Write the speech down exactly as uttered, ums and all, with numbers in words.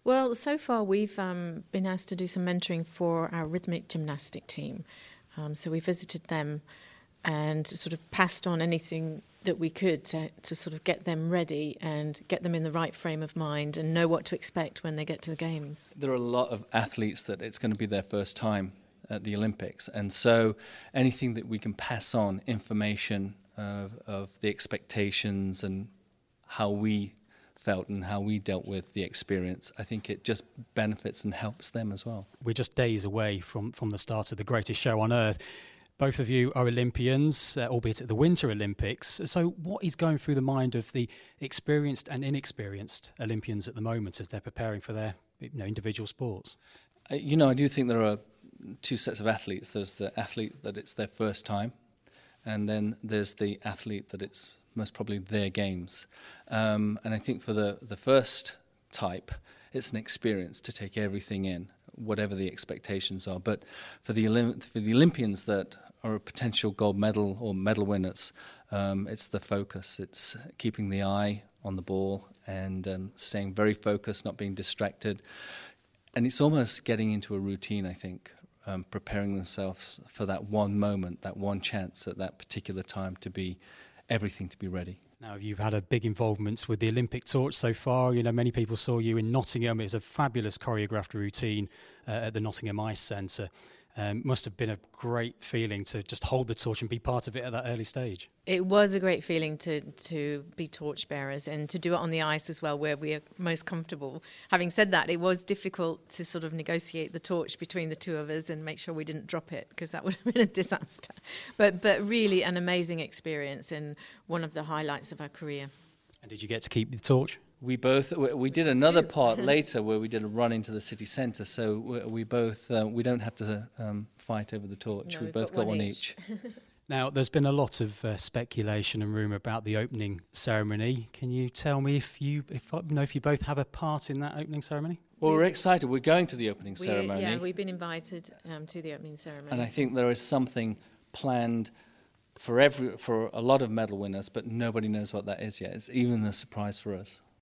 Well, so far we've um, been asked to do some mentoring for our rhythmic gymnastic team. Um, so we visited them and sort of passed on anything that we could to, to sort of get them ready and get them in the right frame of mind and know what to expect when they get to the Games. There are a lot of athletes that it's going to be their first time at the Olympics, and so anything that we can pass on information of, of the expectations and how we felt and how we dealt with the experience, I think it just benefits and helps them as well. We're just days away from, from the start of the greatest show on earth. Both of you are Olympians, uh, albeit at the Winter Olympics. So what is going through the mind of the experienced and inexperienced Olympians at the moment as they're preparing for their you know, individual sports? Uh, you know, I do think there are two sets of athletes. There's the athlete that it's their first time, and then there's the athlete that it's most probably their Games. Um, and I think for the, the first type, it's an experience to take everything in, whatever the expectations are. But for the Olymp- for the Olympians that are a potential gold medal or medal winners, um, it's the focus. It's keeping the eye on the ball and um, staying very focused, not being distracted. And it's almost getting into a routine, I think, um, preparing themselves for that one moment, that one chance at that particular time to be everything to be ready. Now, you've had a big involvement with the Olympic torch so far. You know, many people saw you in Nottingham. It was a fabulous choreographed routine uh, at the Nottingham Ice Centre. Um, must have been a great feeling to just hold the torch and be part of it at that early stage. It was a great feeling to, to be torchbearers and to do it on the ice as well, where we are most comfortable. Having said that, it was difficult to sort of negotiate the torch between the two of us and make sure we didn't drop it, because that would have been a disaster. But but really an amazing experience and one of the highlights of our career. And did you get to keep the torch? We both we, we did another part later where we did a run into the city centre. So we, we both uh, we don't have to um, fight over the torch. No, we we've both got got one one each. each. Now, there's been a lot of uh, speculation and rumour about the opening ceremony. Can you tell me if you if you know if you both have a part in that opening ceremony? Well, we're excited. We're going to the opening We, ceremony, yeah, we've been invited um, to the opening ceremony. and I think there is something planned for every for a lot of medal winners, but nobody knows what that is yet. It's even a surprise for us.